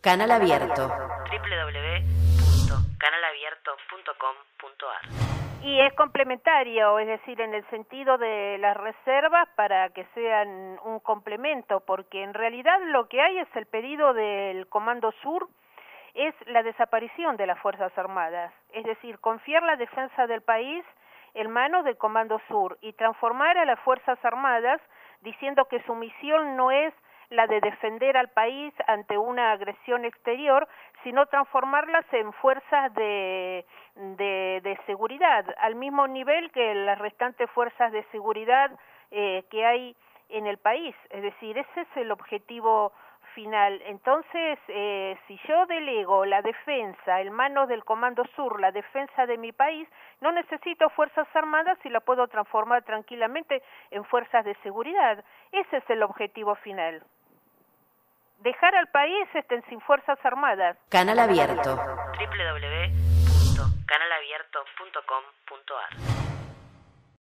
Canal Abierto. www.canalabierto.com.ar. Y es complementario, es decir, en el sentido de las reservas para que sean un complemento, porque en realidad lo que hay es el pedido del Comando Sur, es la desaparición de las Fuerzas Armadas, es decir, confiar la defensa del país en manos del Comando Sur y transformar a las Fuerzas Armadas diciendo que su misión no es la de defender al país ante una agresión exterior, sino transformarlas en fuerzas de seguridad, al mismo nivel que las restantes fuerzas de seguridad que hay en el país. Es decir, ese es el objetivo final. Entonces, si yo delego la defensa en manos del Comando Sur, la defensa de mi país, no necesito Fuerzas Armadas y la puedo transformar tranquilamente en fuerzas de seguridad. Ese es el objetivo final. Dejar al país sin Fuerzas Armadas. Canal Abierto. www.canalabierto.com.ar